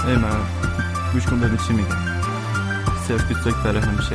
ای من گوش کن ببین چی میگم. صرف 21 برای همیشه.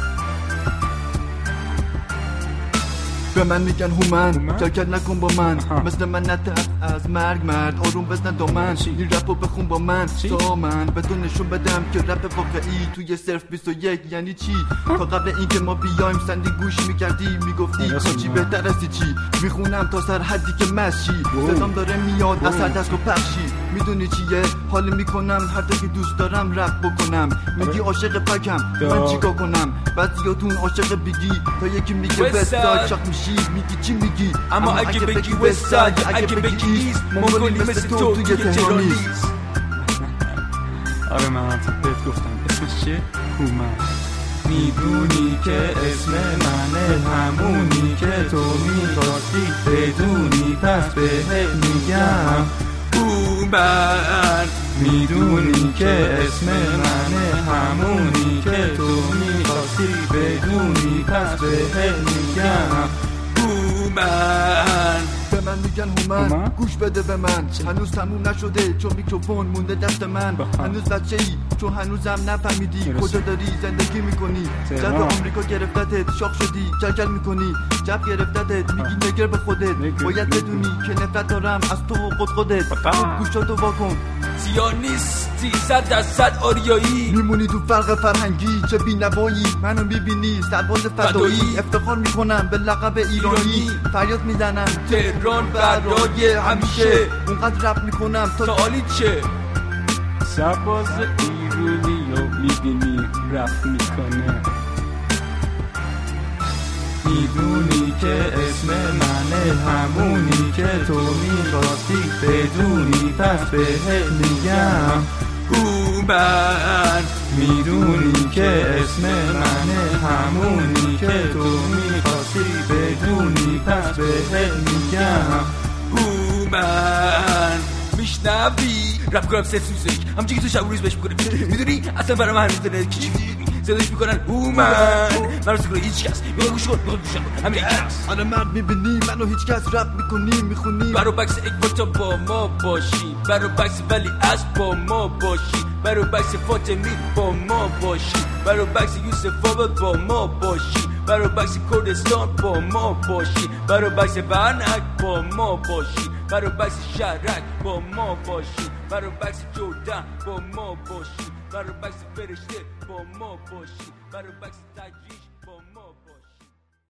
به من میگن هومن جاکت نکن با من مثل من نترس از مرگ مرد آروم بزن دامن این رپو بخون با من تا من به تو نشون بدم که رپ واقعی توی صرف 21 یعنی چی. تا قبل اینکه ما بیایم سندی گوش میکردی میگفتی کاچی بهتر از چی. میخونم تا سر حدی که مشی صدام داره میاد از هر دست و پخشی. میدونی چیه حال میکنم هر تا که دوست دارم رپ بکنم. میگی عاشق پکم من چیکار کنم. بعضیاتون عاشق بیگی تا یکی میگه وستاد شاق میشی میگی چی میگی. اما اگه بگی وستاد یا اگه بگی ایست مونگولی مثل تو توی تهران نیست. آره من بهت گفتم اسمش چیه؟ هومن. میدونی که اسم منه همونی که تو میخواستی بدونی پس بهت میگم هومن. میدونی که اسم منه همونی که تو میخواستی بدونی پس بهت میگم هومن. به من میگن هومن گوش بده به من. هنوز تموم نشده چون میکروفون مونده دست من. هنوز بچه ای چون هنوزم نفهمیدی کجا داری زندگی میکنی. جب آمریکا گرفتتت شاق شدی جلجل میکنی. جب گرفتتت میگی نگر به خودت. باید بدونی که نفرت دارم از تو و خودت. گوشاتو واکن سیانیستی 100% آریایی. میمونی تو فرق فرهنگی چه بینوایی. منو میبینی سرباز فدایی. افتخار میکنم به لقب ایرانی. فریاد میزنم تهران برای همیشه. اونقدر رپ میکنم تا عالی چه. سرباز ایرانی رو میبینی رپ میکنه. میدونی که اسم منه همونی که تو میخواستی بدونی پس بهت میگم هومن. میدونی که اسم منه همونی که تو میخواستی بدونی پس بهت میگم هومن. میشنوی رپ کنم صرف موزیک همچه که تو شب روز بهش میکنه. میدونی اصلا برای من میدونه که چی صداش میکنن هومن. من رو سکره هیچ کس میخواد گوش کن میخواد گوش کن همین کس. آره مرد میبینی منو هیچ کس رپ میکنی میخونی. برو بکس اکباتا با ما باشی. برو بکس ولی از با ما باشی. برو بکس فاطمی با ما باشی. برو بکس یوسف بابا با ما باشی. برو بکس کردستان با ما باشی. برو بکس برنک با ما باشی. برو بکس شهرک با ما باشی. برو بکس جردن با ما باشی. برو بکس فرشته با ما باشی. برو بکس تجریش با ما